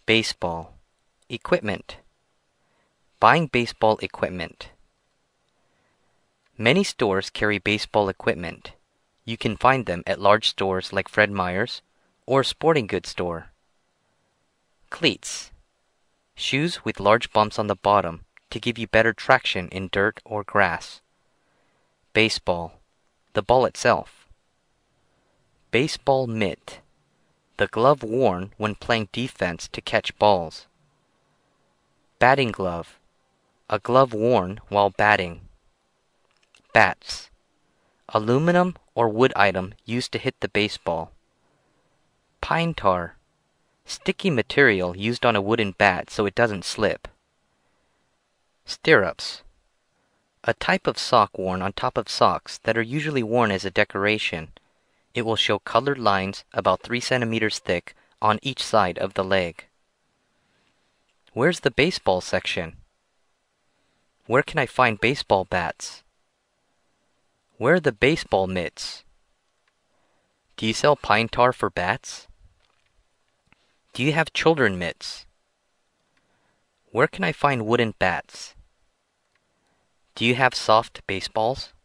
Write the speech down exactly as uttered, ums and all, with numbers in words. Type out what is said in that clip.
Baseball. Equipment. Buying baseball equipment. Many stores carry baseball equipment. You can find them at large stores like Fred Meyer's or a sporting goods store. Cleats. Shoes with large bumps on the bottom to give you better traction in dirt or grass. Baseball. The ball itself. Baseball mitt. The glove worn when playing defense to catch balls. Batting glove. A glove worn while batting. Bats. Aluminum or wood item used to hit the baseball. Pine tar. Sticky material used on a wooden bat so it doesn't slip. Stirrups. A type of sock worn on top of socks that are usually worn as a decoration. It will show colored lines about three centimeters thick on each side of the leg. Where's the baseball section? Where can I find baseball bats? Where are the baseball mitts? Do you sell pine tar for bats? Do you have children mitts? Where can I find wooden bats? Do you have soft baseballs?